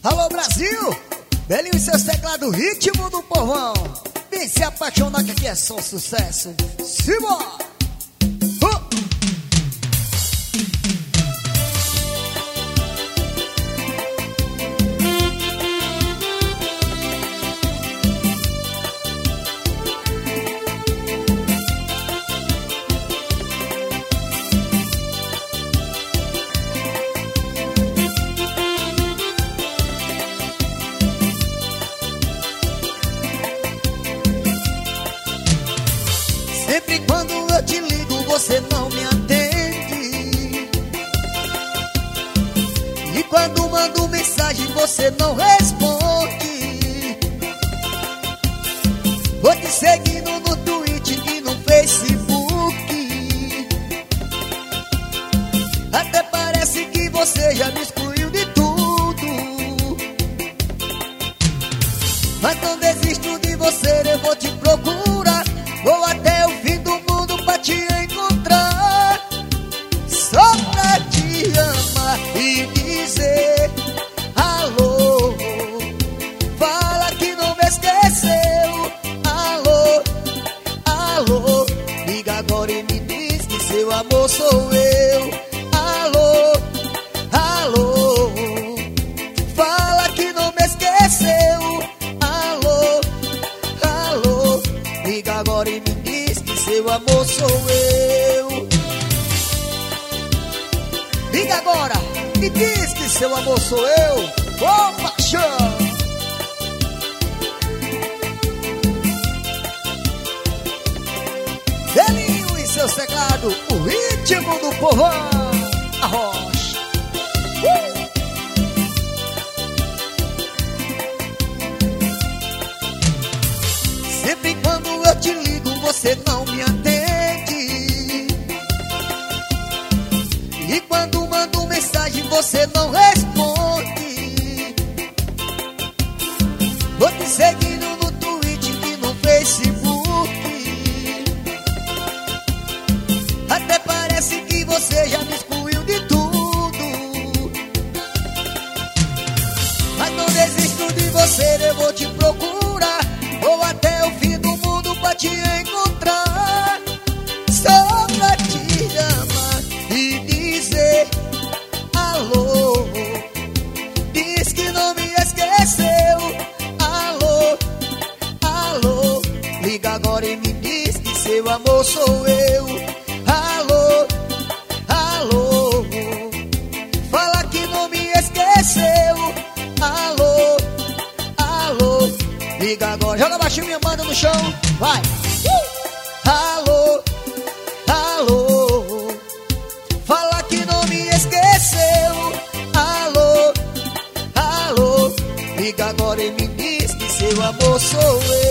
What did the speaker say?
Alô Brasil, Belinho e seus teclados, ritmo do povão. Vem se apaixonar que aqui é só sucesso. Simbora! Sempre quando eu te ligo você não me atende, e quando mando mensagem você não responde. Vou te seguindo no Twitter e no Facebook, até parece que você já me excluiu de tudo. Mas não desisto de você, eu vou te procurar. Vou até o fim do mundo pra te encontrar, só pra te amar e dizer alô. Fala que não me esqueceu. Alô, alô, liga agora e me diz que seu amor sou eu. Alô, alô, fala que não me esqueceu. Alô, alô, liga agora e me diz que seu amor sou eu. Liga agora e diz que seu amor sou eu. Ô paixão! Belinho e seus teclados, o ritmo do povão. Arrocha! Sempre quando eu te ligo você não me atende, e quando mando mensagem você não responde. Vou te seguindo no Twitter e no Facebook, até parece que você já me excluiu de tudo. Mas não desisto de você, eu vou te procurar. Vou até o fim do mundo pra te encontrar, só pra te amar e dizer alô. Diz que não me esqueceu. Alô, alô, liga agora e me diz que seu amor sou eu. Alô, alô, fala que não me esqueceu. Alô, alô, liga agora, joga baixinho minha banda no chão, vai. Alô, alô, fala que não me esqueceu. Alô, alô, liga agora e me diz que seu amor sou eu.